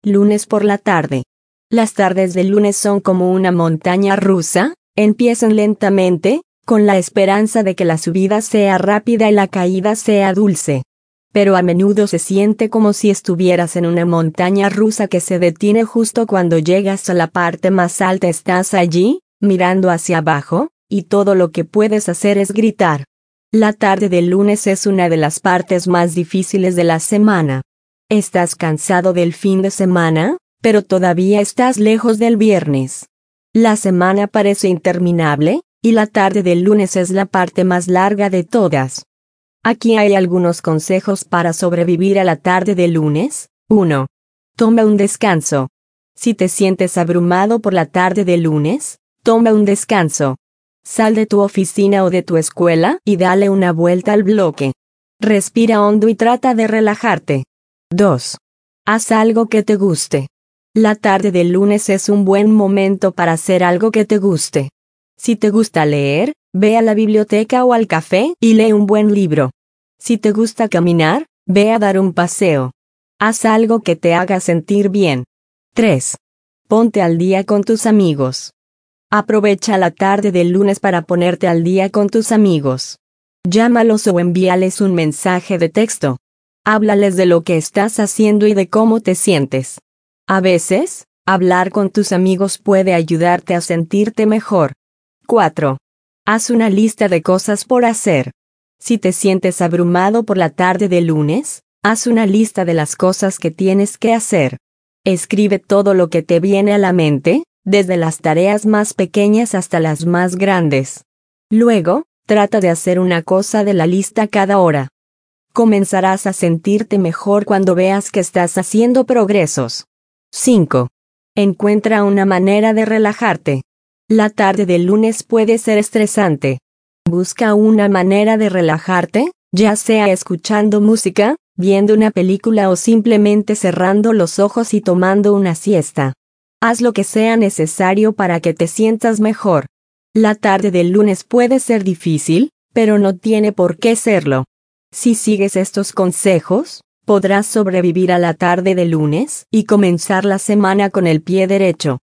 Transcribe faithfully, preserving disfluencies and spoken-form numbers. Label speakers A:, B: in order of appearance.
A: Lunes por la tarde. Las tardes del lunes son como una montaña rusa, empiezan lentamente, con la esperanza de que la subida sea rápida y la caída sea dulce. Pero a menudo se siente como si estuvieras en una montaña rusa que se detiene justo cuando llegas a la parte más alta. Estás allí, mirando hacia abajo, y todo lo que puedes hacer es gritar. La tarde del lunes es una de las partes más difíciles de la semana. Estás cansado del fin de semana, pero todavía estás lejos del viernes. La semana parece interminable, y la tarde del lunes es la parte más larga de todas. Aquí hay algunos consejos para sobrevivir a la tarde del lunes. uno. Toma un descanso. Si te sientes abrumado por la tarde del lunes, toma un descanso. Sal de tu oficina o de tu escuela y dale una vuelta al bloque. Respira hondo y trata de relajarte. dos. Haz algo que te guste. La tarde del lunes es un buen momento para hacer algo que te guste. Si te gusta leer, ve a la biblioteca o al café y lee un buen libro. Si te gusta caminar, ve a dar un paseo. Haz algo que te haga sentir bien. tres. Ponte al día con tus amigos. Aprovecha la tarde del lunes para ponerte al día con tus amigos. Llámalos o envíales un mensaje de texto. Háblales de lo que estás haciendo y de cómo te sientes. A veces, hablar con tus amigos puede ayudarte a sentirte mejor. cuatro. Haz una lista de cosas por hacer. Si te sientes abrumado por la tarde del lunes, haz una lista de las cosas que tienes que hacer. Escribe todo lo que te viene a la mente, desde las tareas más pequeñas hasta las más grandes. Luego, trata de hacer una cosa de la lista cada hora. Comenzarás a sentirte mejor cuando veas que estás haciendo progresos. cinco. Encuentra una manera de relajarte. La tarde del lunes puede ser estresante. Busca una manera de relajarte, ya sea escuchando música, viendo una película o simplemente cerrando los ojos y tomando una siesta. Haz lo que sea necesario para que te sientas mejor. La tarde del lunes puede ser difícil, pero no tiene por qué serlo. Si sigues estos consejos, podrás sobrevivir a la tarde del lunes y comenzar la semana con el pie derecho.